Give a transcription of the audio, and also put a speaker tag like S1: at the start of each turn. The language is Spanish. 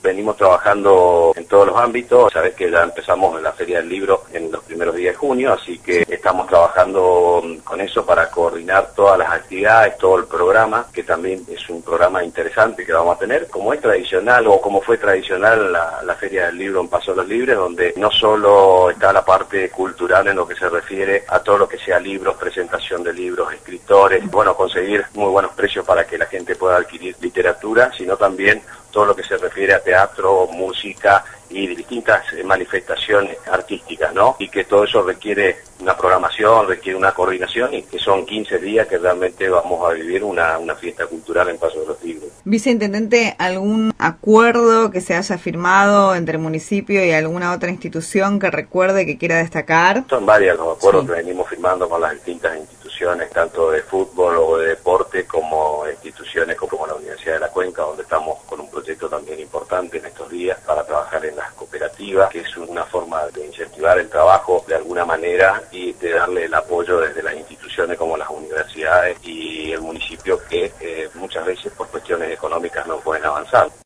S1: Venimos trabajando en todos los ámbitos. Sabés que ya empezamos en la Feria del Libro en los primeros días de junio, así que estamos trabajando con eso para coordinar todas las actividades, todo el programa, que también es un programa interesante que vamos a tener, como es tradicional o como fue tradicional la Feria del Libro en Paso de los Libres, donde no solo está la parte cultural en lo que se refiere a todo lo que sea libros, presentación de libros, escritores, bueno, conseguir muy buenos precios para que la gente pueda adquirir literatura, sino también todo lo que se refiere a teatro, música y distintas manifestaciones artísticas, ¿no? Y que todo eso requiere una programación, requiere una coordinación, y que son 15 días que realmente vamos a vivir una fiesta cultural en Paso de los Libres.
S2: Viceintendente, ¿algún acuerdo que se haya firmado entre el municipio y alguna otra institución que recuerde, que quiera destacar?
S1: Son varios los acuerdos que venimos firmando con las distintas instituciones, tanto de fútbol o de deporte, como instituciones como la Universidad de la Cuenca, donde estamos con un proyecto también importante en estos días para trabajar en las cooperativas, que es una forma de incentivar el trabajo de alguna manera y de darle el apoyo desde las instituciones como las universidades y el municipio, que muchas veces por cuestiones económicas no pueden avanzar.